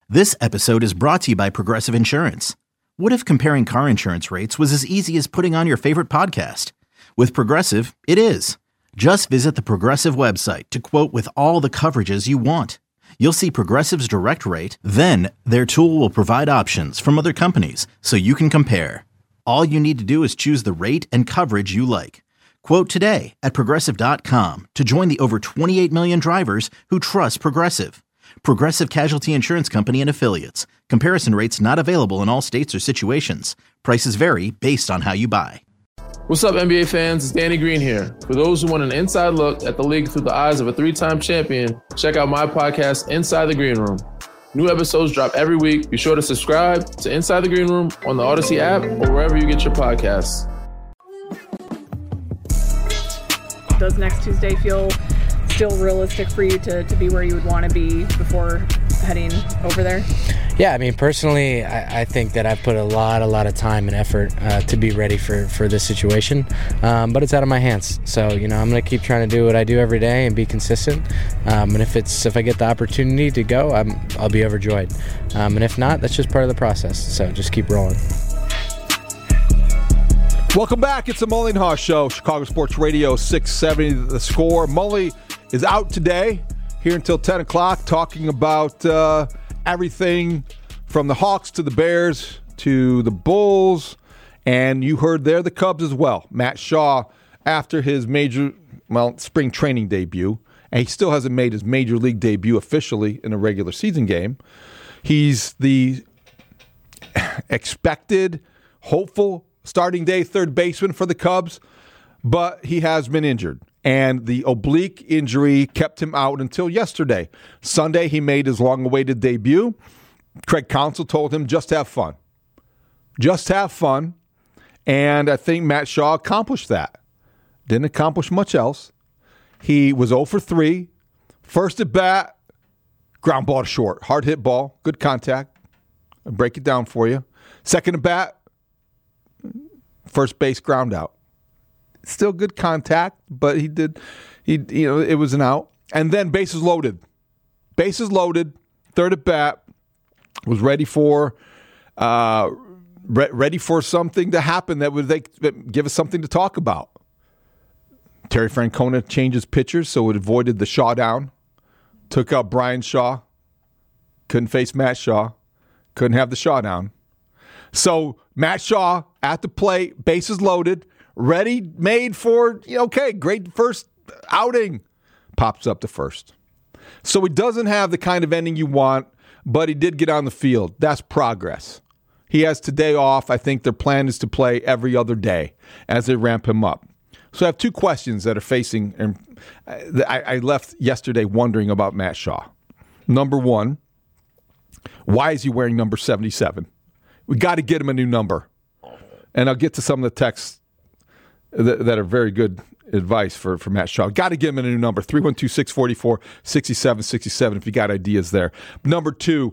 This episode is brought to you by Progressive Insurance. What if comparing car insurance rates was as easy as putting on your favorite podcast? With Progressive, it is. Just visit the Progressive website to quote with all the coverages you want. You'll see Progressive's direct rate, then their tool will provide options from other companies so you can compare. All you need to do is choose the rate and coverage you like. Quote today at Progressive.com to join the over 28 million drivers who trust Progressive. Progressive Casualty Insurance Company and Affiliates. Comparison rates not available in all states or situations. Prices vary based on how you buy. What's up, NBA fans? It's Danny Green here. For those who want an inside look at the league through the eyes of a three-time champion, check out my podcast, Inside the Green Room. New episodes drop every week. Be sure to subscribe to Inside the Green Room on the Odyssey app or wherever you get your podcasts. Does next Tuesday feel still realistic for you to be where you would want to be before heading over there? Yeah, I mean, personally, I think that I've put a lot of time and effort to be ready for this situation, but it's out of my hands. So, I'm going to keep trying to do what I do every day and be consistent. And if I get the opportunity to go, I'll be overjoyed. And if not, that's just part of the process. So just keep rolling. Welcome back. It's the Mully and Haw Show, Chicago Sports Radio 670 The Score. Mully is out today, here until 10 o'clock, talking about everything from the Hawks to the Bears to the Bulls. And you heard there the Cubs as well. Matt Shaw, after his spring training debut, and he still hasn't made his major league debut officially in a regular season game. He's the expected, hopeful starting day third baseman for the Cubs, but he has been injured. And the oblique injury kept him out until yesterday. Sunday, he made his long-awaited debut. Craig Counsell told him, just have fun. Just have fun. And I think Matt Shaw accomplished that. Didn't accomplish much else. He was 0 for 3. First at bat, ground ball to short. Hard hit ball, good contact. I'll break it down for you. Second at bat, first base ground out. Still good contact, but it was an out. And then bases loaded. Bases loaded, third at bat, was ready for something to happen that would give us something to talk about. Terry Francona changes pitchers, so it avoided the Shaw down. Took out Brian Shaw. Couldn't face Matt Shaw. Couldn't have the Shaw down. So Matt Shaw at the plate, bases loaded, ready, made for, great first outing. Pops up to first. So he doesn't have the kind of ending you want, but he did get on the field. That's progress. He has today off. I think their plan is to play every other day as they ramp him up. So I have two questions that are facing, and I left yesterday wondering about Matt Shaw. Number one, why is he wearing number 77? We got to get him a new number. And I'll get to some of the texts that are very good advice for Matt Shaw. Got to give him a new number, 312-644-6767 if you got ideas there. Number two,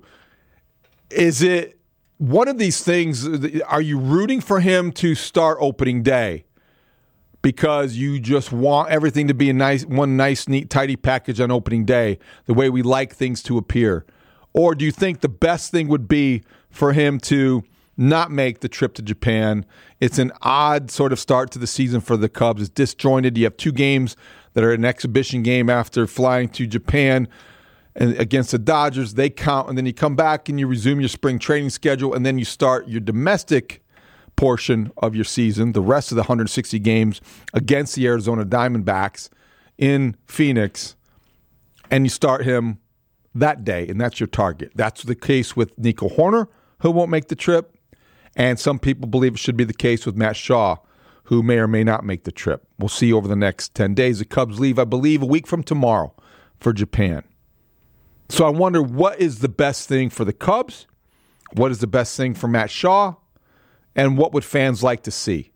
is it one of these things, are you rooting for him to start opening day because you just want everything to be one nice, neat, tidy package on opening day, the way we like things to appear? Or do you think the best thing would be for him to not make the trip to Japan? It's an odd sort of start to the season for the Cubs. It's disjointed. You have two games that are an exhibition game after flying to Japan and against the Dodgers. They count, and then you come back and you resume your spring training schedule, and then you start your domestic portion of your season, the rest of the 160 games against the Arizona Diamondbacks in Phoenix, and you start him that day, and that's your target. That's the case with Nico Hoerner, who won't make the trip. And some people believe it should be the case with Matt Shaw, who may or may not make the trip. We'll see over the next 10 days. The Cubs leave, I believe, a week from tomorrow for Japan. So I wonder, what is the best thing for the Cubs? What is the best thing for Matt Shaw? And what would fans like to see?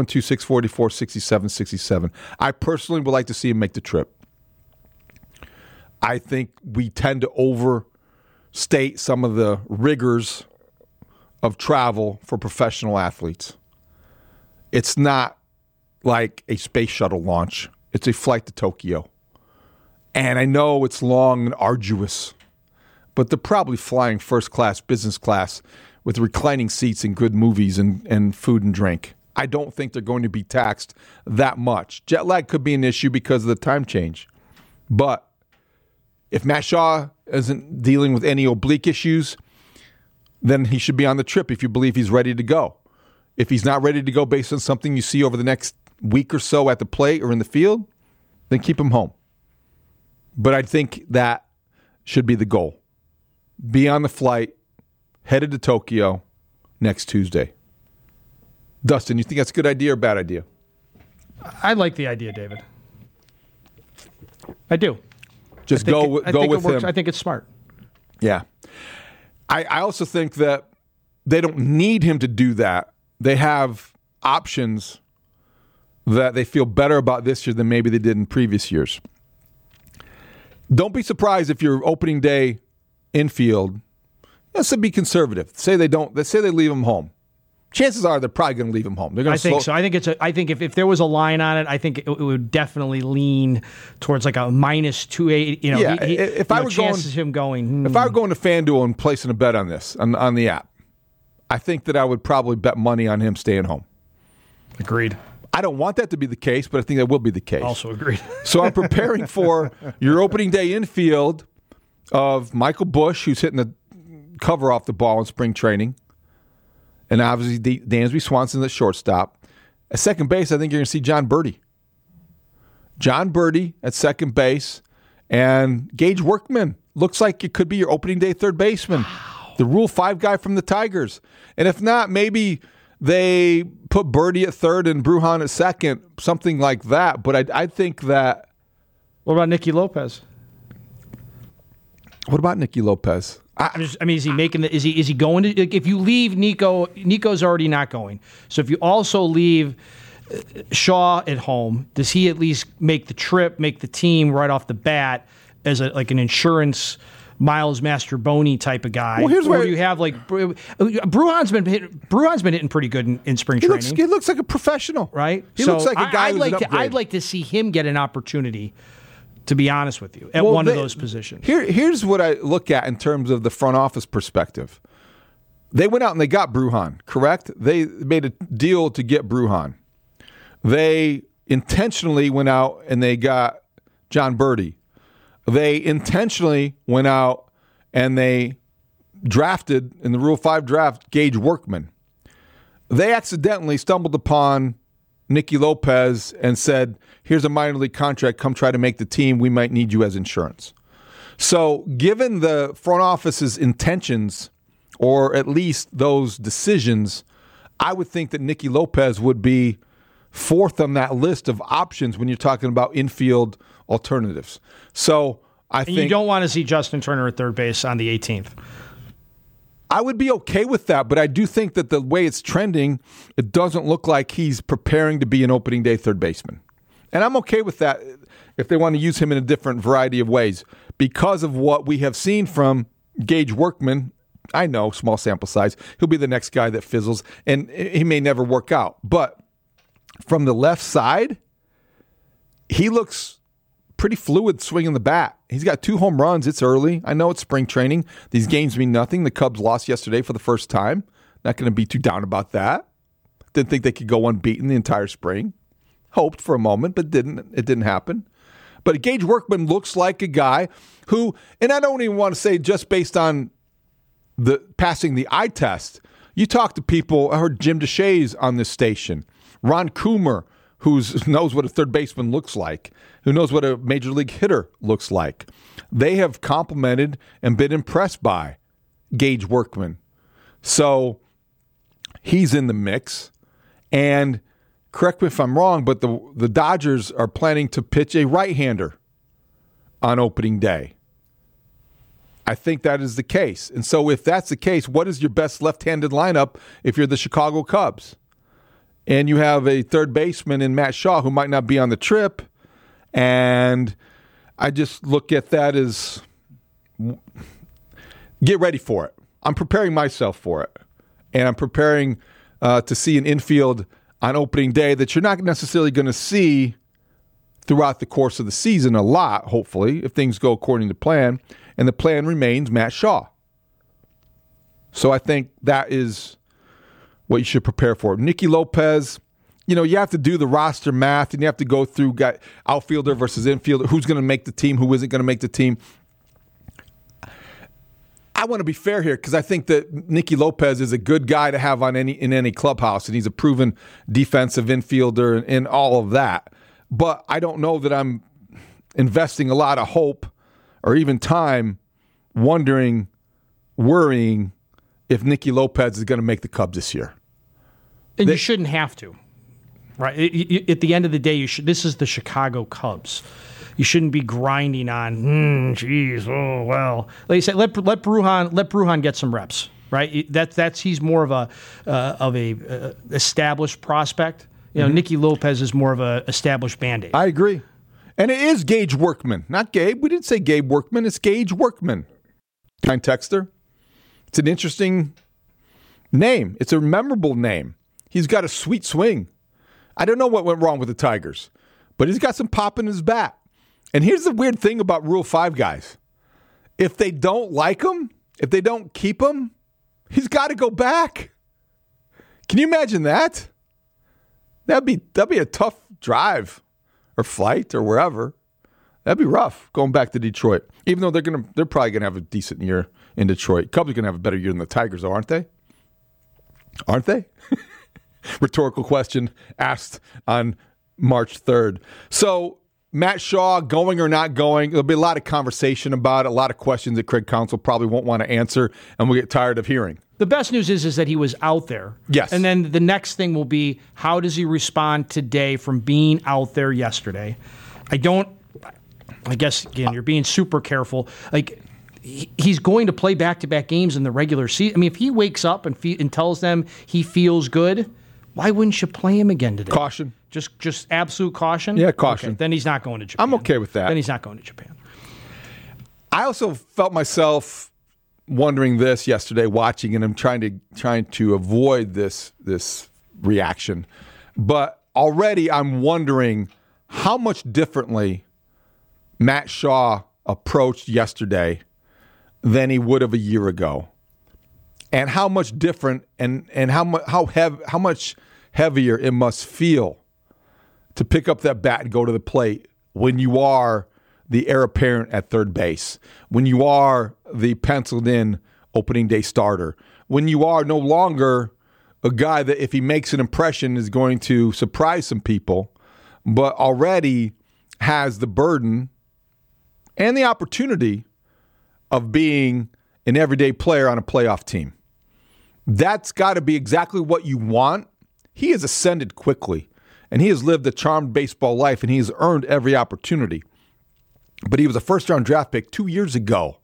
312-644-6767. I personally would like to see him make the trip. I think we tend to overstate some of the rigors of travel for professional athletes. It's not like a space shuttle launch. It's a flight to Tokyo. And I know it's long and arduous, but they're probably flying first class, business class with reclining seats and good movies and food and drink. I don't think they're going to be taxed that much. Jet lag could be an issue because of the time change. But if Matt Shaw isn't dealing with any oblique issues, then he should be on the trip if you believe he's ready to go. If he's not ready to go based on something you see over the next week or so at the plate or in the field, then keep him home. But I think that should be the goal. Be on the flight, headed to Tokyo next Tuesday. Dustin, you think that's a good idea or bad idea? I like the idea, David. I do. Just go with him. I think it's smart. Yeah. I also think that they don't need him to do that. They have options that they feel better about this year than maybe they did in previous years. Don't be surprised if your opening day infield, let's be conservative. Say they leave him home. Chances are they're probably going to leave him home. They're going to think so. I think if there was a line on it, I think it would definitely lean towards like a minus 280. If I were going to FanDuel and placing a bet on this on the app, I think that I would probably bet money on him staying home. Agreed. I don't want that to be the case, but I think that will be the case. Also agreed. So I'm preparing for your opening day infield of Michael Busch, who's hitting the cover off the ball in spring training, and obviously Dansby Swanson at shortstop. At second base, I think you're going to see John Birdie. John Birdie at second base, and Gage Workman looks like it could be your opening day third baseman. Wow. The Rule 5 guy from the Tigers. And if not, maybe they put Birdie at third and Brujan at second, something like that. But I think that... What about Nicky Lopez? What about Nicky Lopez? Is he making the? Is he going to? If you leave Nico's already not going. So if you also leave Shaw at home, does he at least make the trip, make the team right off the bat as like an insurance Miles Mastroboni type of guy? Well, here's where you have like Brujan's been hitting pretty good in spring training. He looks like a professional, right? He looks like a guy I'd like to see him get an opportunity. To be honest with you, at one of those positions. Here's what I look at in terms of the front office perspective. They went out and they got Brujan, correct? They made a deal to get Brujan. They intentionally went out and they got John Birdie. They intentionally went out and they drafted, in the Rule 5 draft, Gage Workman. They accidentally stumbled upon Nicky Lopez and said, here's a minor league contract, come try to make the team, we might need you as insurance. So given the front office's intentions, or at least those decisions, I would think that Nicky Lopez would be fourth on that list of options when you're talking about infield alternatives. So I think you don't want to see Justin Turner at third base on the 18th. I would be okay with that, but I do think that the way it's trending, it doesn't look like he's preparing to be an opening day third baseman. And I'm okay with that if they want to use him in a different variety of ways. Because of what we have seen from Gage Workman, I know, small sample size, he'll be the next guy that fizzles, and he may never work out. But from the left side, he looks pretty fluid swinging the bat. He's got 2 home runs. It's early. I know it's spring training. These games mean nothing. The Cubs lost yesterday for the first time. Not going to be too down about that. Didn't think they could go unbeaten the entire spring. Hoped for a moment, but it didn't happen. But Gage Workman looks like a guy who, and I don't even want to say just based on the passing the eye test. You talk to people, I heard Jim DeShays on this station, Ron Coomer, who knows what a third baseman looks like, who knows what a major league hitter looks like. They have complimented and been impressed by Gage Workman. So he's in the mix. And correct me if I'm wrong, but the Dodgers are planning to pitch a right-hander on opening day. I think that is the case. And so if that's the case, what is your best left-handed lineup if you're the Chicago Cubs? And you have a third baseman in Matt Shaw who might not be on the trip. And I just look at that as get ready for it. I'm preparing myself for it. And I'm preparing to see an infield on opening day that you're not necessarily going to see throughout the course of the season a lot, hopefully, if things go according to plan. and the plan remains Matt Shaw. So I think that is what you should prepare for. Nicky Lopez, you have to do the roster math, and you have to go through outfielder versus infielder, who's going to make the team, who isn't going to make the team. I want to be fair here because I think that Nicky Lopez is a good guy to have in any clubhouse, and he's a proven defensive infielder and all of that. But I don't know that I'm investing a lot of hope or even time worrying if Nicky Lopez is going to make the Cubs this year. And you shouldn't have to, right? At the end of the day, this is the Chicago Cubs. You shouldn't be grinding on, well. Like you said, let Brujan get some reps, right? He's more of a established prospect. Nicky Lopez is more of a established Band-Aid. I agree. And it is Gage Workman, not Gabe. We didn't say Gabe Workman. It's Gage Workman. Kind texter. It's an interesting name. It's a memorable name. He's got a sweet swing. I don't know what went wrong with the Tigers, but he's got some pop in his bat. And here's the weird thing about Rule 5 guys. If they don't like him, if they don't keep him, he's got to go back. Can you imagine that? That'd be a tough drive or flight or wherever. That'd be rough going back to Detroit. Even though they're probably gonna have a decent year in Detroit. Cubs are gonna have a better year than the Tigers, though, aren't they? Aren't they? Rhetorical question asked on March 3rd. So Matt Shaw going or not going, there'll be a lot of conversation about it, a lot of questions that Craig Counsell probably won't want to answer, and we'll get tired of hearing. The best news is that he was out there. Yes. And then the next thing will be, how does he respond today from being out there yesterday? I guess, again, you're being super careful. Like, he's going to play back-to-back games in the regular season. I mean, if he wakes up and tells them he feels good, why wouldn't you play him again today? Caution. Just absolute caution? Yeah, caution. Okay, then he's not going to Japan. I'm okay with that. Then he's not going to Japan. I also felt myself wondering this yesterday, watching, and I'm trying to avoid this reaction. But already I'm wondering how much differently Matt Shaw approached yesterday than he would have a year ago, and how much different and how much heavier it must feel to pick up that bat and go to the plate when you are the heir apparent at third base, when you are the penciled in opening day starter, when you are no longer a guy that if he makes an impression is going to surprise some people, but already has the burden and the opportunity of being an everyday player on a playoff team. That's got to be exactly what you want. He has ascended quickly, and he has lived a charmed baseball life, and he has earned every opportunity. But he was a first-round draft pick 2 years ago.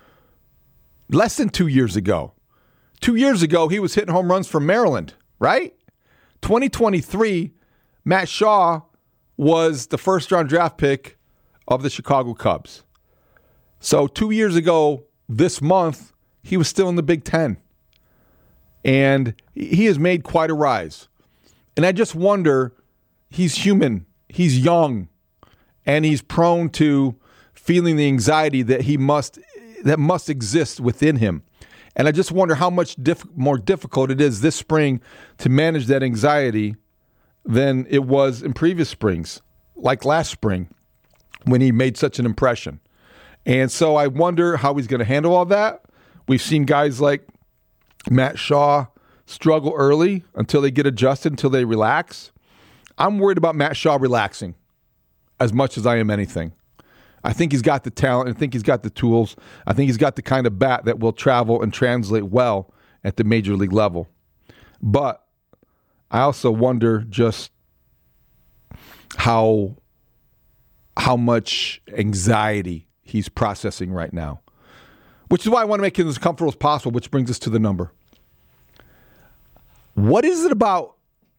Less than 2 years ago. 2 years ago, he was hitting home runs for Maryland, right? 2023, Matt Shaw was the first-round draft pick of the Chicago Cubs. So 2 years ago, this month, he was still in the Big Ten. And he has made quite a rise. And I just wonder, he's human, he's young, and he's prone to feeling the anxiety that must exist within him. And I just wonder how much more difficult it is this spring to manage that anxiety than it was in previous springs, like last spring when he made such an impression. And so I wonder how he's going to handle all that. We've seen guys like Matt Shaw struggle early until they get adjusted, until they relax. I'm worried about Matt Shaw relaxing as much as I am anything. I think he's got the talent. I think he's got the tools. I think he's got the kind of bat that will travel and translate well at the major league level. But I also wonder just how much anxiety he's processing right now, which is why I want to make him as comfortable as possible, which brings us to the number. What is it about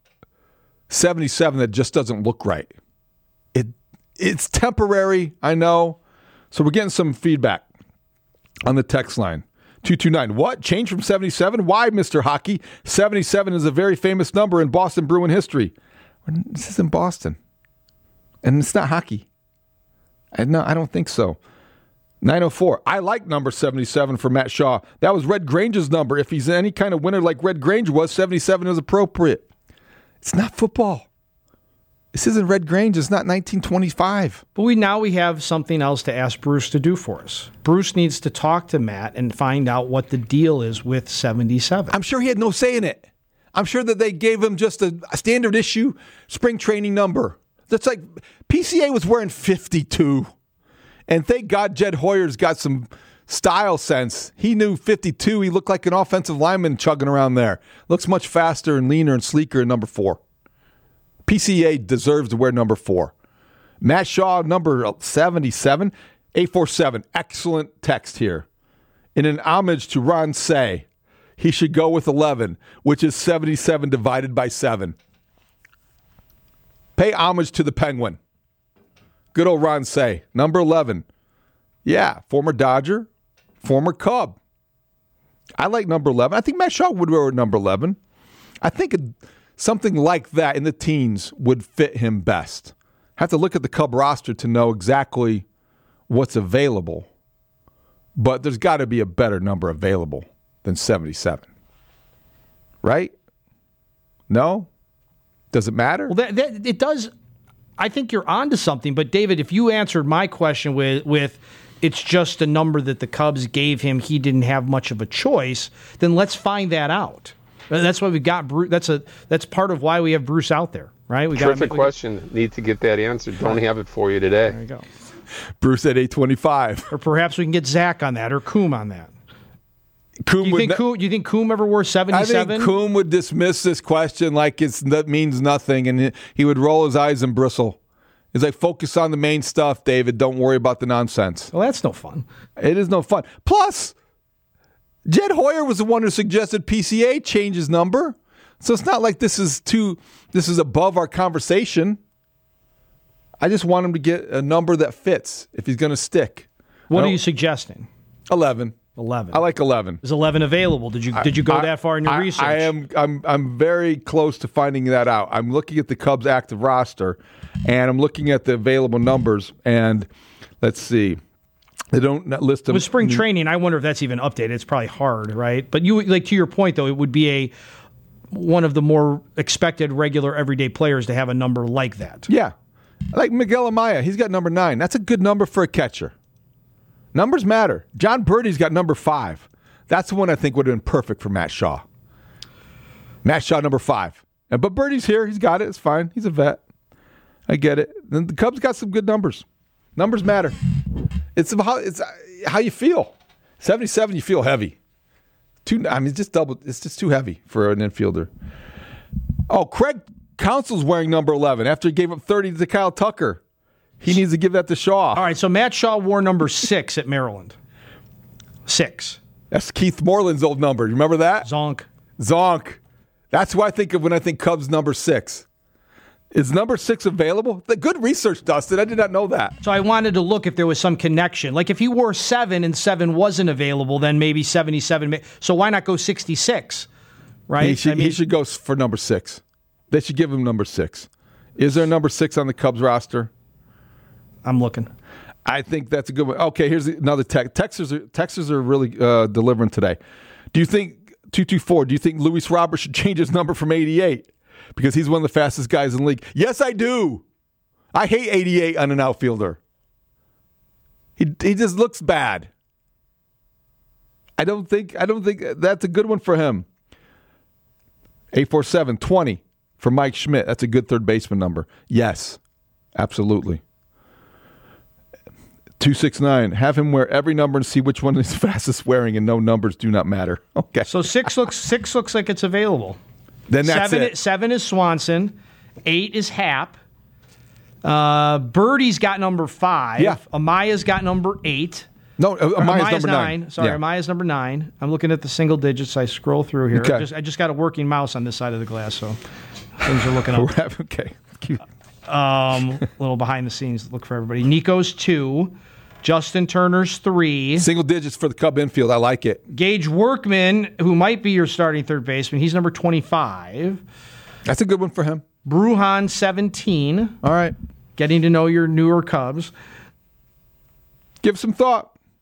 77 that just doesn't look right? It's temporary, I know. So we're getting some feedback on the text line. 229. What? Change from 77? Why, Mr. Hockey? 77 is a very famous number in Boston Bruin history. This is in Boston. And it's not hockey. No, I don't think so. 904. I like number 77 for Matt Shaw. That was Red Grange's number. If he's any kind of winner like Red Grange was, 77 is appropriate. It's not football. This isn't Red Grange. It's not 1925. But we have something else to ask Bruce to do for us. Bruce needs to talk to Matt and find out what the deal is with 77. I'm sure he had no say in it. I'm sure that they gave him just a standard issue spring training number. That's like PCA was wearing 52. And thank God Jed Hoyer's got some style sense. He knew 52. He looked like an offensive lineman chugging around there. Looks much faster and leaner and sleeker in number 4. PCA deserves to wear number 4. Matt Shaw, number 77. 847. Excellent text here. In an homage to Ron Say, he should go with 11, which is 77 divided by 7. Pay homage to the Penguin. Good old Ron Say. Number 11. Yeah, former Dodger, former Cub. I like number 11. I think Matt Shaw would wear number 11. I think something like that in the teens would fit him best. Have to look at the Cub roster to know exactly what's available. But there's got to be a better number available than 77. Right? No? Does it matter? Well, it does. I think you're onto something. But, David, if you answered my question with it's just a number that the Cubs gave him, he didn't have much of a choice, then let's find that out. That's why we got Bruce. That's part of why we have Bruce out there, right? Terrific question. Need to get that answered. Don't have it for you today. There you go. Bruce at 825. Or perhaps we can get Zach on that or Coom on that. Do you think Coom ever wore 77? I think Coom would dismiss this question like that means nothing, and he would roll his eyes and bristle. He's like, focus on the main stuff, David. Don't worry about the nonsense. Well, that's no fun. It is no fun. Plus, Jed Hoyer was the one who suggested PCA change his number. So it's not like this is above our conversation. I just want him to get a number that fits if he's going to stick. What are you suggesting? 11. 11. I like 11. Is 11 available? Did you go that far in your research? I'm very close to finding that out. I'm looking at the Cubs active roster, and I'm looking at the available numbers, and let's see. They don't list them. With spring training, I wonder if that's even updated. It's probably hard, right? But to your point, though, it would be one of the more expected regular everyday players to have a number like that. Yeah. Like Miguel Amaya, he's got number 9. That's a good number for a catcher. Numbers matter. John Birdie's got number 5. That's the one I think would have been perfect for Matt Shaw. Matt Shaw, number 5. But Birdie's here. He's got it. It's fine. He's a vet. I get it. Then the Cubs got some good numbers. Numbers matter. It's how you feel. 77, you feel heavy. It's just double. It's just too heavy for an infielder. Oh, Craig Counsell's wearing number 11 after he gave up 30 to Kyle Tucker. He needs to give that to Shaw. All right, so Matt Shaw wore number 6 at Maryland. 6. That's Keith Moreland's old number. You remember that? Zonk. That's what I think of when I think Cubs number 6. Is number 6 available? The good research, Dustin. I did not know that. So I wanted to look if there was some connection. Like if he wore 7 and 7 wasn't available, then maybe 77. So why not go 66? Right? He should go for number 6. They should give him number 6. Is there a number 6 on the Cubs roster? I'm looking. I think that's a good one. Okay, here's another text. Texters are really delivering today. Do you think, 224, do you think Luis Roberts should change his number from 88? Because he's one of the fastest guys in the league. Yes, I do. I hate 88 on an outfielder. He just looks bad. I don't think that's a good one for him. 847, 20 for Mike Schmidt. That's a good third baseman number. Yes, absolutely. 269, have him wear every number and see which one is fastest wearing, and no numbers do not matter. Okay. So 6 looks like it's available. Then that's 7 is Swanson. 8 is Happ. Birdie's got number 5. Yeah. Amaya's got number 8. No, Amaya's number 9. Sorry, yeah. Amaya's number 9. I'm looking at the single digits. I scroll through here. Okay. I just got a working mouse on this side of the glass, so things are looking up. Okay. Cute. A little behind the scenes look for everybody. Nico's 2. Justin Turner's 3. Single digits for the Cub infield. I like it. Gage Workman, who might be your starting third baseman, he's number 25. That's a good one for him. Bruhan, 17. All right. Getting to know your newer Cubs. Give some thought.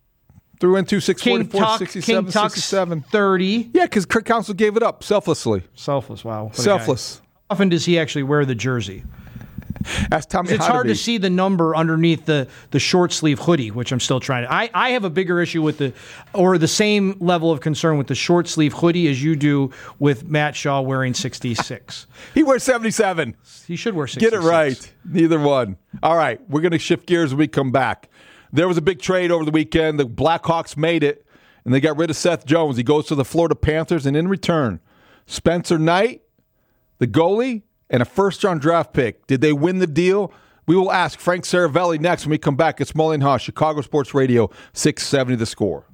Threw in 2, 6, King 44, Tuck, 67, King Tuck's 67. 30. Yeah, because Kirk Counsell gave it up selflessly. Selfless, wow. What a Selfless. guy. How often does he actually wear the jersey? Ask Tommy. It's hard to see the number underneath the short sleeve hoodie, which I'm still trying to. I have a bigger issue with the same level of concern with the short sleeve hoodie as you do with Matt Shaw wearing 66. He wears 77. He should wear 66. Get it right. Neither one. All right, we're going to shift gears when we come back. There was a big trade over the weekend. The Blackhawks made it, and they got rid of Seth Jones. He goes to the Florida Panthers, and in return, Spencer Knight, the goalie, and a first-round draft pick. Did they win the deal? We will ask Frank Saravelli next when we come back. It's Mully and Haw, Chicago Sports Radio, 670 The Score.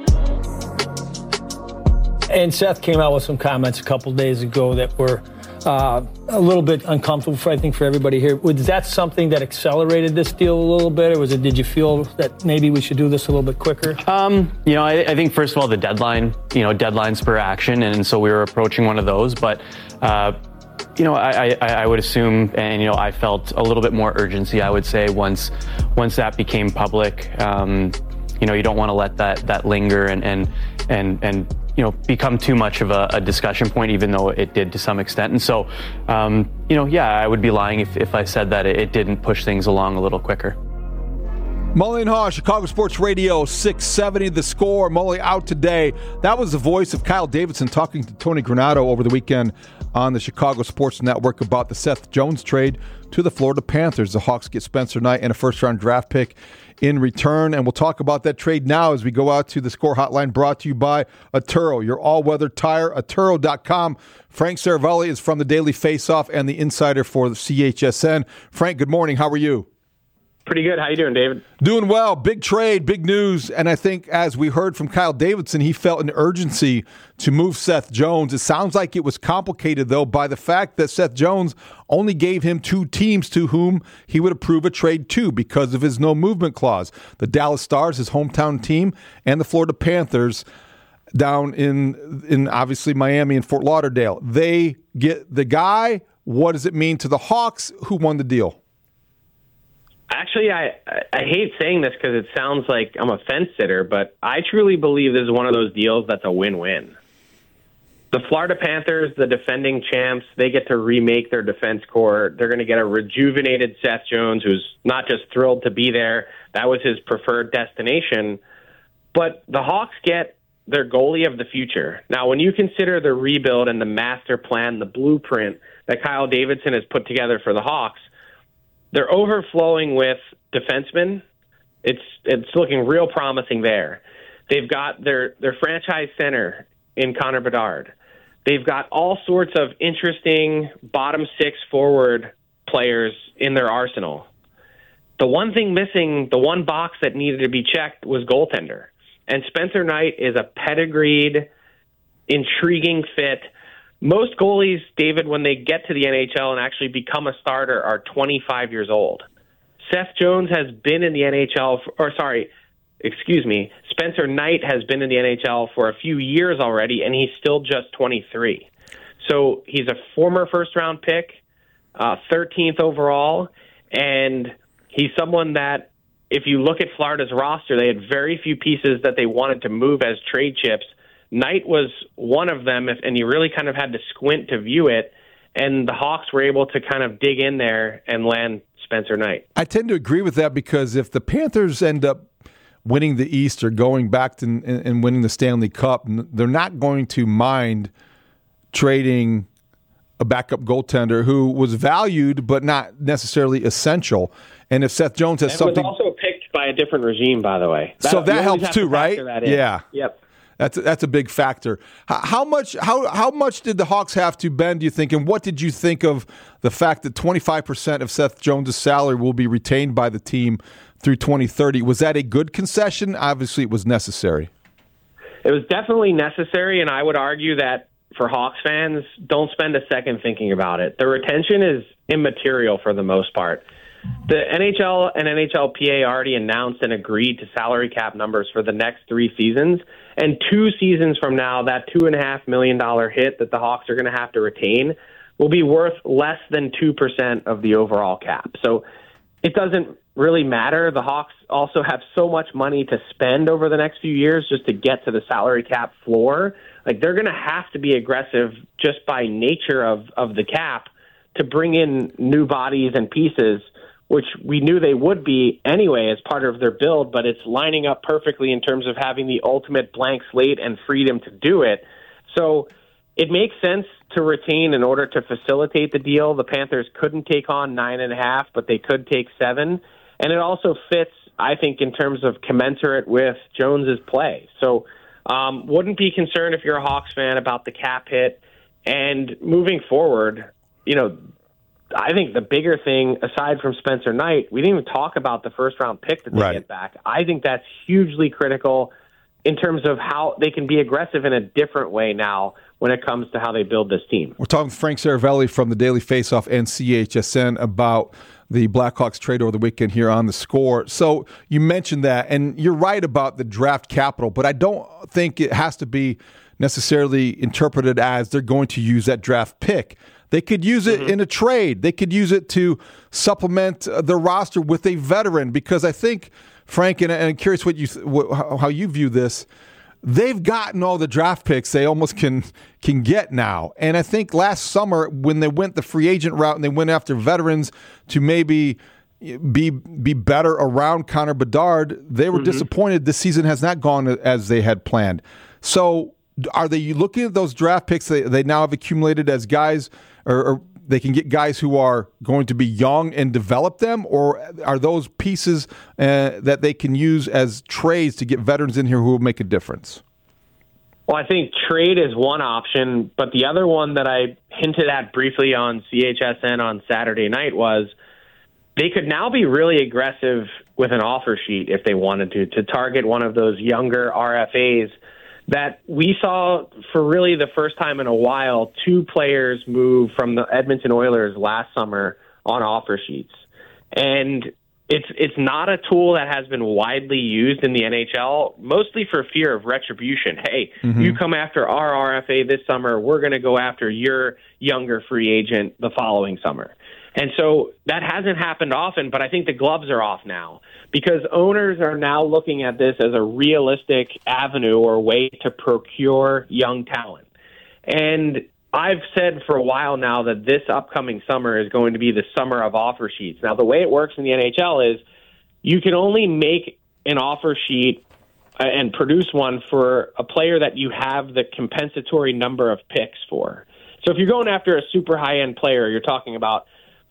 And Seth came out with some comments a couple days ago that were a little bit uncomfortable, I think, for everybody here. Was that something that accelerated this deal a little bit, or did you feel that maybe we should do this a little bit quicker? I think, first of all, the deadline, deadlines spur action, and so we were approaching one of those. But, I would assume, and, I felt a little bit more urgency, I would say, once that became public. You don't want to let that linger and become too much of a discussion point, even though it did to some extent. And so, I would be lying if I said that it didn't push things along a little quicker. Mully and Haw, Chicago Sports Radio, 670 The Score. Mully out today. That was the voice of Kyle Davidson talking to Tony Granato over the weekend on the Chicago Sports Network about the Seth Jones trade to the Florida Panthers. The Hawks get Spencer Knight and a first-round draft pick in return, and we'll talk about that trade now as we go out to the Score Hotline, brought to you by Atturo, your all-weather tire, Atturo.com. Frank Saravelli is from the Daily Faceoff and the insider for the CHSN. Frank, good morning. How are you? Pretty good. How you doing, David? Doing well. Big trade, big news. And I think, as we heard from Kyle Davidson, he felt an urgency to move Seth Jones. It sounds like it was complicated, though, by the fact that Seth Jones only gave him two teams to whom he would approve a trade to because of his no-movement clause. The Dallas Stars, his hometown team, and the Florida Panthers down in obviously Miami and Fort Lauderdale. They get the guy. What does it mean to the Hawks? Who won the deal? Actually, I hate saying this because it sounds like I'm a fence sitter, but I truly believe this is one of those deals that's a win-win. The Florida Panthers, the defending champs, they get to remake their defense core. They're going to get a rejuvenated Seth Jones, who's not just thrilled to be there. That was his preferred destination. But the Hawks get their goalie of the future. Now, when you consider the rebuild and the master plan, the blueprint that Kyle Davidson has put together for the Hawks, they're overflowing with defensemen. It's looking real promising there. They've got their franchise center in Connor Bedard. They've got all sorts of interesting bottom six forward players in their arsenal. The one thing missing, the one box that needed to be checked, was goaltender. And Spencer Knight is a pedigreed, intriguing fit. Most goalies, David, when they get to the NHL and actually become a starter, are 25 years old. Seth Jones has been in the NHL, Spencer Knight has been in the NHL for a few years already, and he's still just 23. So he's a former first-round pick, 13th overall, and he's someone that, if you look at Florida's roster, they had very few pieces that they wanted to move as trade chips. Knight was one of them, and you really kind of had to squint to view it, and the Hawks were able to kind of dig in there and land Spencer Knight. I tend to agree with that because if the Panthers end up winning the East or going back and winning the Stanley Cup, they're not going to mind trading a backup goaltender who was valued but not necessarily essential. And if Seth Jones has something... was also picked by a different regime, by the way. So that helps too, right? Yeah. Yep. That's a big factor. How much did the Hawks have to bend, do you think, and what did you think of the fact that 25% of Seth Jones' salary will be retained by the team through 2030? Was that a good concession? Obviously, it was necessary. It was definitely necessary, and I would argue that for Hawks fans, don't spend a second thinking about it. The retention is immaterial for the most part. The NHL and NHLPA already announced and agreed to salary cap numbers for the next 3 seasons. And 2 seasons from now, that $2.5 million hit that the Hawks are going to have to retain will be worth less than 2% of the overall cap. So it doesn't really matter. The Hawks also have so much money to spend over the next few years just to get to the salary cap floor. Like, they're going to have to be aggressive just by nature of the cap to bring in new bodies and pieces, which we knew they would be anyway as part of their build, but it's lining up perfectly in terms of having the ultimate blank slate and freedom to do it. So it makes sense to retain in order to facilitate the deal. The Panthers couldn't take on 9.5, but they could take 7. And it also fits, I think, in terms of commensurate with Jones's play. So wouldn't be concerned if you're a Hawks fan about the cap hit. And moving forward, I think the bigger thing, aside from Spencer Knight, we didn't even talk about the first-round pick that they get back. I think that's hugely critical in terms of how they can be aggressive in a different way now when it comes to how they build this team. We're talking with Frank Saravelli from the Daily Faceoff and CHSN about the Blackhawks trade over the weekend here on The Score. So you mentioned that, and you're right about the draft capital, but I don't think it has to be necessarily interpreted as they're going to use that draft pick. They could use it in a trade. They could use it to supplement the roster with a veteran, because I think, Frank, and I'm curious how you view this, they've gotten all the draft picks they almost can get now. And I think last summer when they went the free agent route and they went after veterans to maybe be better around Connor Bedard, they were disappointed. This season has not gone as they had planned. So are they looking at those draft picks they now have accumulated as guys, or they can get guys who are going to be young and develop them, or are those pieces that they can use as trades to get veterans in here who will make a difference? Well, I think trade is one option, but the other one that I hinted at briefly on CHSN on Saturday night was they could now be really aggressive with an offer sheet if they wanted to target one of those younger RFAs that we saw for really the first time in a while. 2 players move from the Edmonton Oilers last summer on offer sheets. And it's not a tool that has been widely used in the NHL, mostly for fear of retribution. Hey, you come after our RFA this summer, we're going to go after your younger free agent the following summer. And so that hasn't happened often, but I think the gloves are off now because owners are now looking at this as a realistic avenue or way to procure young talent. And I've said for a while now that this upcoming summer is going to be the summer of offer sheets. Now, the way it works in the NHL is you can only make an offer sheet and produce one for a player that you have the compensatory number of picks for. So if you're going after a super high-end player, you're talking about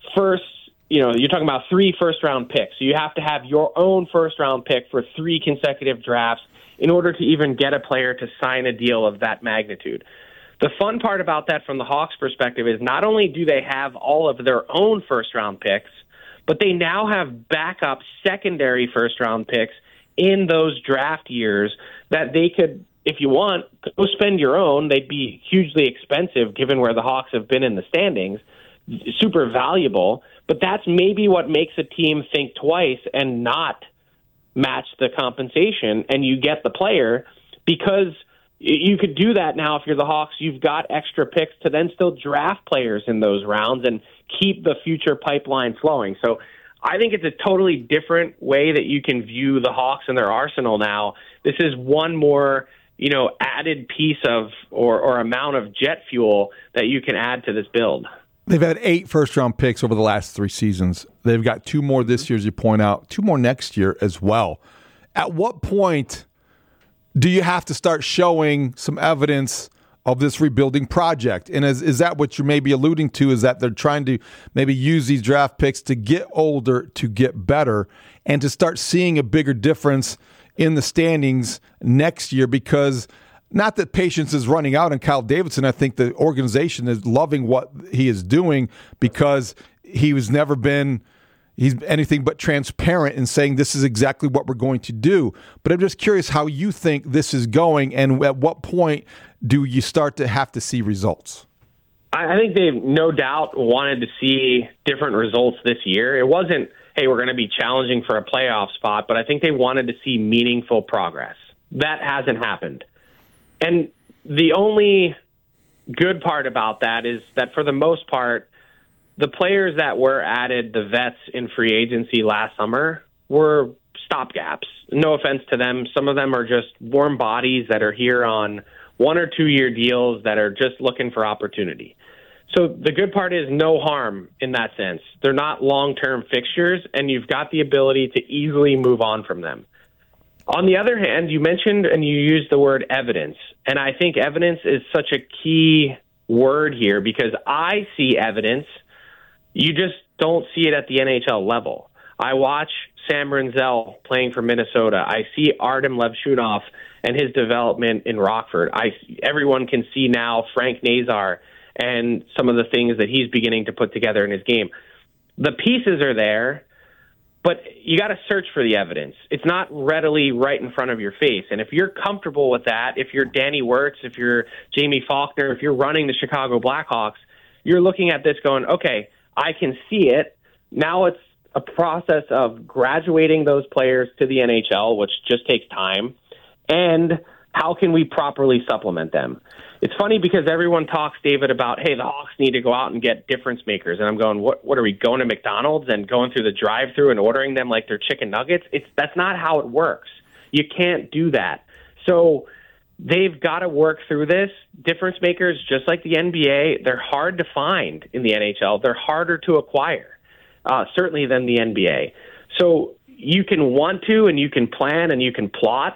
you're talking about 3 first-round picks. So you have to have your own first-round pick for 3 consecutive drafts in order to even get a player to sign a deal of that magnitude. The fun part about that from the Hawks' perspective is not only do they have all of their own first-round picks, but they now have backup secondary first-round picks in those draft years that they could, if you want, go spend your own. They'd be hugely expensive given where the Hawks have been in the standings, super valuable. But that's maybe what makes a team think twice and not match the compensation, and you get the player because you could do that now. If you're the Hawks, you've got extra picks to then still draft players in those rounds and keep the future pipeline flowing. So I think it's a totally different way that you can view the Hawks and their arsenal now. This is one more, added piece of or amount of jet fuel that you can add to this build. They've had 8 first-round picks over the last 3 seasons. They've got 2 more this year, as you point out, 2 more next year as well. At what point do you have to start showing some evidence of this rebuilding project? And is that what you're maybe alluding to, is that they're trying to maybe use these draft picks to get older, to get better, and to start seeing a bigger difference in the standings next year? Because not that patience is running out on Kyle Davidson. I think the organization is loving what he is doing because he's anything but transparent in saying this is exactly what we're going to do. But I'm just curious how you think this is going, and at what point do you start to have to see results? I think they no doubt wanted to see different results this year. It wasn't, hey, we're going to be challenging for a playoff spot, but I think they wanted to see meaningful progress. That hasn't happened. And the only good part about that is that for the most part, the players that were added, the vets in free agency last summer, were stopgaps. No offense to them. Some of them are just warm bodies that are here on 1 or 2 year deals that are just looking for opportunity. So the good part is no harm in that sense. They're not long-term fixtures, and you've got the ability to easily move on from them. On the other hand, you mentioned and you used the word evidence, and I think evidence is such a key word here because I see evidence. You just don't see it at the NHL level. I watch Sam Rinzel playing for Minnesota. I see Artem Levshunov and his development in Rockford. Everyone can see now Frank Nazar and some of the things that he's beginning to put together in his game. The pieces are there, but you got to search for the evidence. It's not readily right in front of your face. And if you're comfortable with that, if you're Danny Wirtz, if you're Jamie Faulkner, if you're running the Chicago Blackhawks, you're looking at this going, okay, I can see it. Now it's a process of graduating those players to the NHL, which just takes time. And how can we properly supplement them? It's funny because everyone talks, David, about, hey, the Hawks need to go out and get difference makers. And I'm going, what are we, going to McDonald's and going through the drive-thru and ordering them like they're chicken nuggets? That's not how it works. You can't do that. So they've got to work through this. Difference makers, just like the NBA, they're hard to find in the NHL. They're harder to acquire, certainly than the NBA. So you can want to and you can plan and you can plot,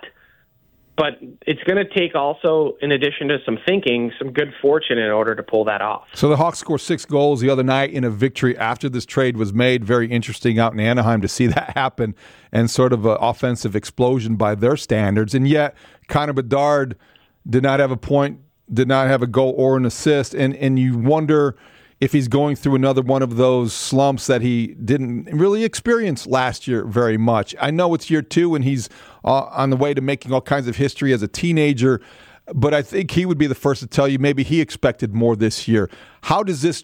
but it's going to take also, in addition to some thinking, some good fortune in order to pull that off. So the Hawks scored 6 goals the other night in a victory after this trade was made. Very interesting out in Anaheim to see that happen and sort of an offensive explosion by their standards. And yet, Connor Bedard did not have a point, did not have a goal or an assist. And you wonder if he's going through another one of those slumps that he didn't really experience last year very much. I know it's year 2 and he's on the way to making all kinds of history as a teenager, but I think he would be the first to tell you maybe he expected more this year. How does this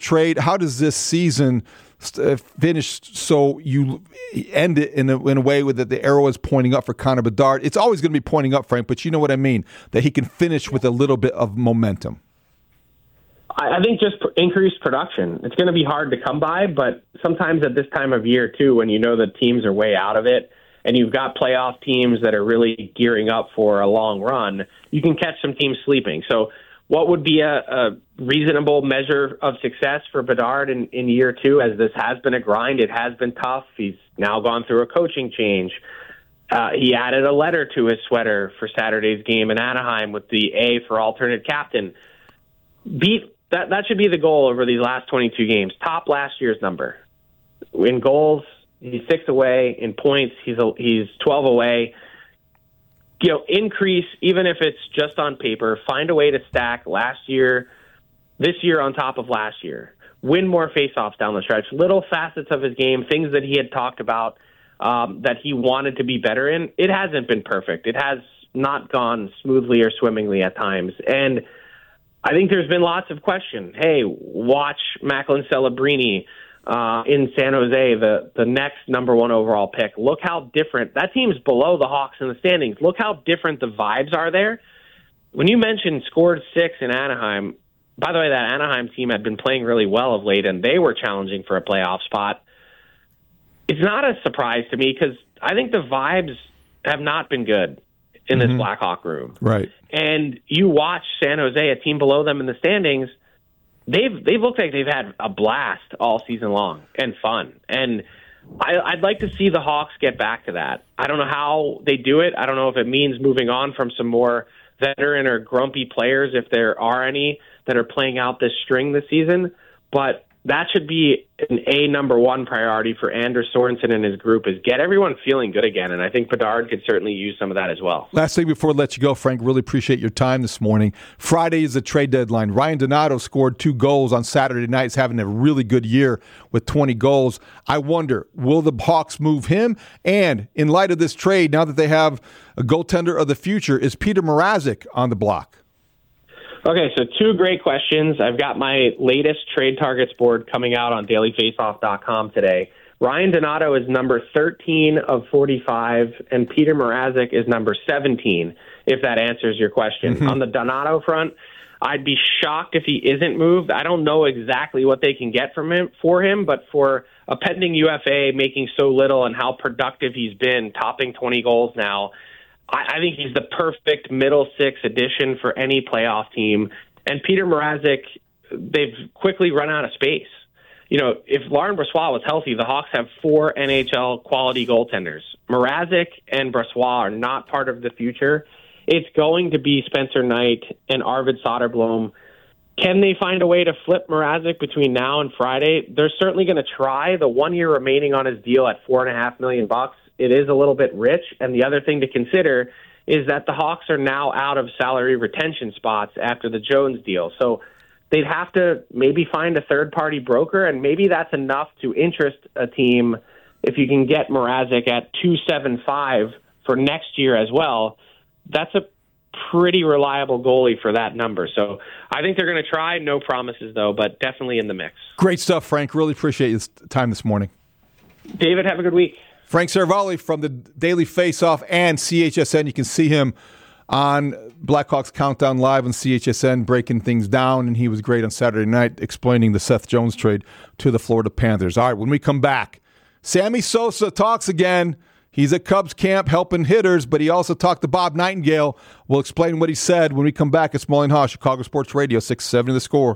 season finish so you end it in a way that the arrow is pointing up for Connor Bedard? It's always going to be pointing up, Frank, but you know what I mean, that he can finish with a little bit of momentum. I think just increased production. It's going to be hard to come by, but sometimes at this time of year, too, when you know the teams are way out of it and you've got playoff teams that are really gearing up for a long run, you can catch some teams sleeping. So what would be a reasonable measure of success for Bedard in year 2, as this has been a grind? It has been tough. He's now gone through a coaching change. He added a letter to his sweater for Saturday's game in Anaheim with the A for alternate captain. That should be the goal over these last 22 games. Top last year's number. In goals, he's 6 away. In points, he's 12 away. Increase, even if it's just on paper. Find a way to stack this year on top of last year. Win more faceoffs down the stretch. Little facets of his game, things that he had talked about that he wanted to be better in. It hasn't been perfect. It has not gone smoothly or swimmingly at times. And I think there's been lots of question. Hey, watch Macklin Celebrini in San Jose, the next number 1 overall pick. Look how different. That team's below the Hawks in the standings. Look how different the vibes are there. When you mentioned scored 6 in Anaheim, by the way, that Anaheim team had been playing really well of late, and they were challenging for a playoff spot. It's not a surprise to me because I think the vibes have not been good in this Blackhawk room. Right. And you watch San Jose, a team below them in the standings, they've looked like they've had a blast all season long and fun. And I'd like to see the Hawks get back to that. I don't know how they do it. I don't know if it means moving on from some more veteran or grumpy players, if there are any that are playing out this string this season. But that should be an number 1 priority for Anders Sorensen and his group, is get everyone feeling good again. And I think Bedard could certainly use some of that as well. Last thing before I let you go, Frank, really appreciate your time this morning. Friday is the trade deadline. Ryan Donato scored 2 goals on Saturday night. He's having a really good year with 20 goals. I wonder, will the Hawks move him? And in light of this trade, now that they have a goaltender of the future, is Peter Mrazek on the block? Okay, so 2 great questions. I've got my latest trade targets board coming out on dailyfaceoff.com today. Ryan Donato is number 13 of 45, and Peter Mrazek is number 17, if that answers your question. On the Donato front, I'd be shocked if he isn't moved. I don't know exactly what they can get for him, but for a pending UFA making so little and how productive he's been, topping 20 goals now, I think he's the perfect middle six addition for any playoff team. And Peter Mrazek, they've quickly run out of space. If Laurent Brossoit was healthy, the Hawks have 4 NHL quality goaltenders. Mrazek and Brossoit are not part of the future. It's going to be Spencer Knight and Arvid Soderblom. Can they find a way to flip Mrazek between now and Friday? They're certainly going to try. The 1 year remaining on his deal at $4.5 million. It is a little bit rich. And the other thing to consider is that the Hawks are now out of salary retention spots after the Jones deal. So they'd have to maybe find a third-party broker, and maybe that's enough to interest a team if you can get Mrazek at $275 for next year as well. That's a pretty reliable goalie for that number. So I think they're going to try. No promises, though, but definitely in the mix. Great stuff, Frank. Really appreciate your time this morning. David, have a good week. Frank Seravalli from the Daily Faceoff and CHSN. You can see him on Blackhawks Countdown Live on CHSN breaking things down, and he was great on Saturday night explaining the Seth Jones trade to the Florida Panthers. All right, when we come back, Sammy Sosa talks again. He's at Cubs camp helping hitters, but he also talked to Bob Nightingale. We'll explain what he said when we come back at Smalley and Haw, Chicago Sports Radio, 670 The Score.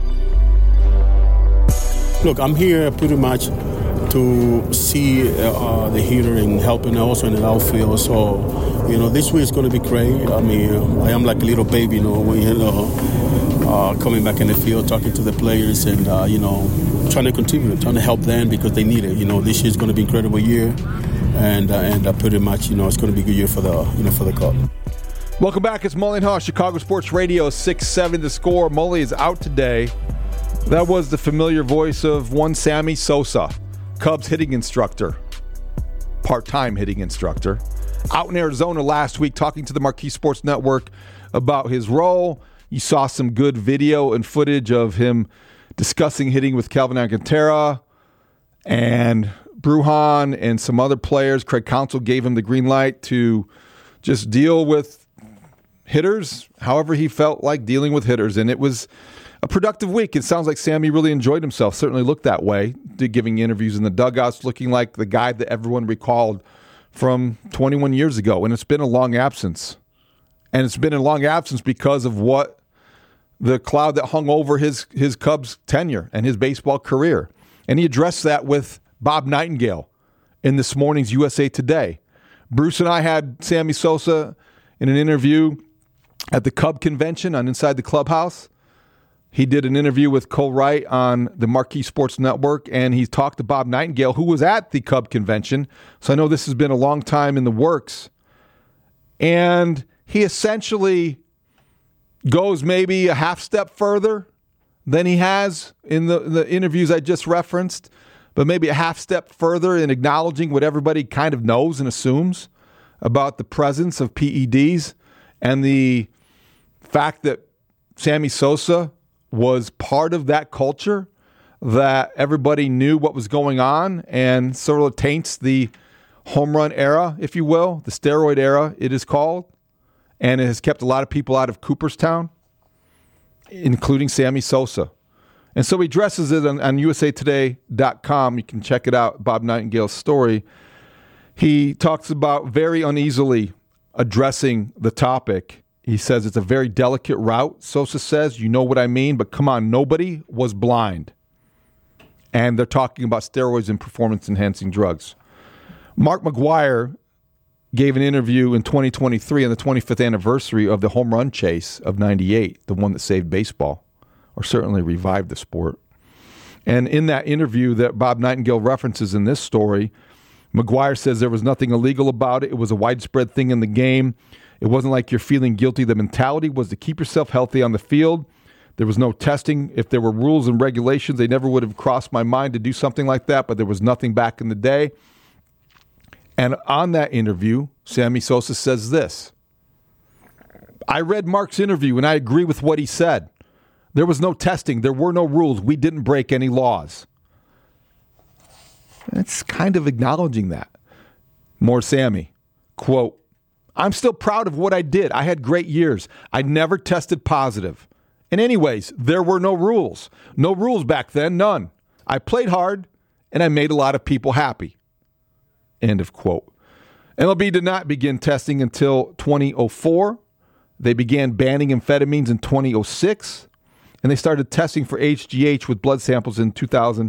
Look, I'm here pretty much to see the hitter and helping also in the outfield. So, this week is going to be great. I mean, I am like a little baby, coming back in the field, talking to the players and, trying to contribute, trying to help them because they need it. This year is going to be an incredible year. And pretty much, it's going to be a good year for the Cubs. Welcome back. It's Mully and Haw, Chicago Sports Radio, 670 The Score. Mully is out today. That was the familiar voice of one Sammy Sosa, Cubs hitting instructor, part-time hitting instructor, out in Arizona last week talking to the Marquee Sports Network about his role. You saw some good video and footage of him discussing hitting with Calvin Alcantara and Brujan and some other players. Craig Counsell gave him the green light to just deal with hitters however he felt like dealing with hitters. And it was a productive week. It sounds like Sammy really enjoyed himself, certainly looked that way, giving interviews in the dugouts, looking like the guy that everyone recalled from 21 years ago. And it's been a long absence. And it's been a long absence because of what the cloud that hung over his Cubs tenure and his baseball career. And he addressed that with Bob Nightingale in this morning's USA Today. Bruce and I had Sammy Sosa in an interview at the Cub convention on Inside the Clubhouse. He did an interview with Cole Wright on the Marquee Sports Network, and he talked to Bob Nightingale, who was at the Cub convention. So I know this has been a long time in the works. And he essentially goes maybe a half step further than he has in the interviews I just referenced, but maybe a half step further in acknowledging what everybody kind of knows and assumes about the presence of PEDs and the fact that Sammy Sosa was part of that culture, that everybody knew what was going on, and sort of taints the home run era, if you will, the steroid era it is called, and it has kept a lot of people out of Cooperstown, including Sammy Sosa. And so he addresses it on usatoday.com. You can check it out, Bob Nightingale's story. He talks about very uneasily addressing the topic. He says it's a very delicate route. Sosa says, you know what I mean, but come on, nobody was blind. And they're talking about steroids and performance-enhancing drugs. Mark McGwire gave an interview in 2023 on the 25th anniversary of the home run chase of 98, the one that saved baseball, or certainly revived the sport. And in that interview that Bob Nightingale references in this story, McGwire says there was nothing illegal about it. It was a widespread thing in the game. It wasn't like you're feeling guilty. The mentality was to keep yourself healthy on the field. There was no testing. If there were rules and regulations, they never would have crossed my mind to do something like that, but there was nothing back in the day. And on that interview, Sammy Sosa says this: I read Mark's interview and I agree with what he said. There was no testing. There were no rules. We didn't break any laws. It's kind of acknowledging that. More Sammy. Quote, I'm still proud of what I did. I had great years. I never tested positive. And anyways, there were no rules. No rules back then, none. I played hard, and I made a lot of people happy. End of quote. MLB did not begin testing until 2004. They began banning amphetamines in 2006, and they started testing for HGH with blood samples in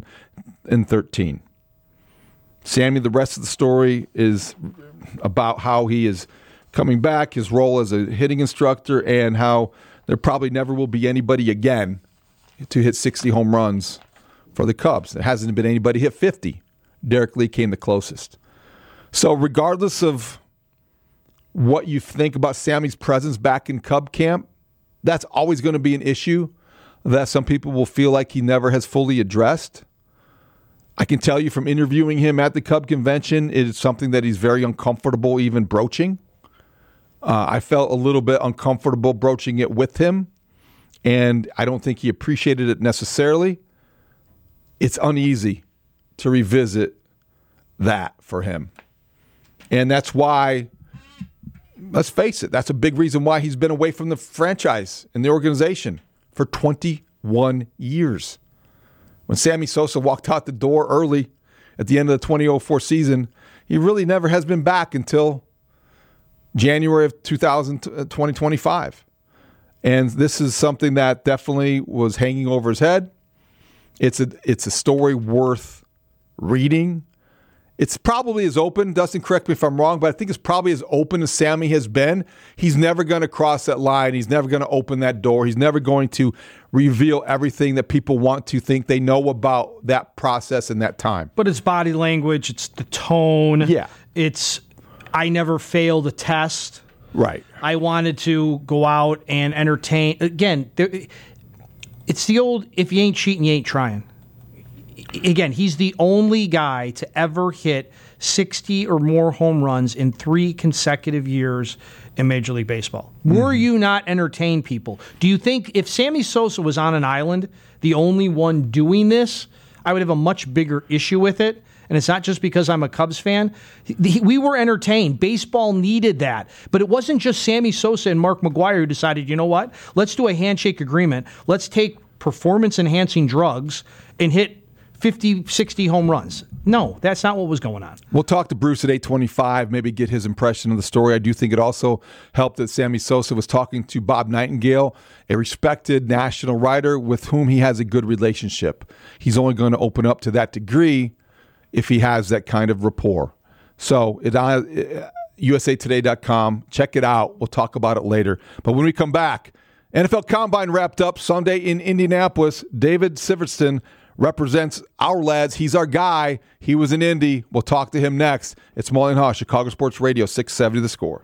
2013. Sammy, the rest of the story is about how he is coming back, his role as a hitting instructor, and how there probably never will be anybody again to hit 60 home runs for the Cubs. There hasn't been anybody hit 50. Derek Lee came the closest. So regardless of what you think about Sammy's presence back in Cub camp, that's always going to be an issue that some people will feel like he never has fully addressed. I can tell you from interviewing him at the Cub convention, it is something that he's very uncomfortable even broaching. I felt a little bit uncomfortable broaching it with him, and I don't think he appreciated it necessarily. It's uneasy to revisit that for him. And that's why, let's face it, that's a big reason why he's been away from the franchise and the organization for 21 years. When Sammy Sosa walked out the door early at the end of the 2004 season, he really never has been back until January of 2025. And this is something that definitely was hanging over his head. It's a story worth reading. It's probably as open, Dustin, correct me if I'm wrong, but I think it's probably as open as Sammy has been. He's never going to cross that line. He's never going to open that door. He's never going to reveal everything that people want to think they know about that process and that time. But it's body language. It's the tone. Yeah. It's, I never failed a test. Right. I wanted to go out and entertain. Again, it's the old, if you ain't cheating, you ain't trying. Again, he's the only guy to ever hit 60 or more home runs in 3 consecutive years in Major League Baseball. Were you not entertain people? Do you think if Sammy Sosa was on an island, the only one doing this, I would have a much bigger issue with it? And it's not just because I'm a Cubs fan. We were entertained. Baseball needed that. But it wasn't just Sammy Sosa and Mark McGwire who decided, you know what? Let's do a handshake agreement. Let's take performance-enhancing drugs and hit 50, 60 home runs. No, that's not what was going on. We'll talk to Bruce at 8:25, maybe get his impression of the story. I do think it also helped that Sammy Sosa was talking to Bob Nightingale, a respected national writer with whom he has a good relationship. He's only going to open up to that degree if he has that kind of rapport. So USAtoday.com, check it out. We'll talk about it later. But when we come back, NFL Combine wrapped up Sunday in Indianapolis. David Sivertson represents our lads. He's our guy. He was in Indy. We'll talk to him next. It's Mully and Haw, Chicago Sports Radio, 670 The Score.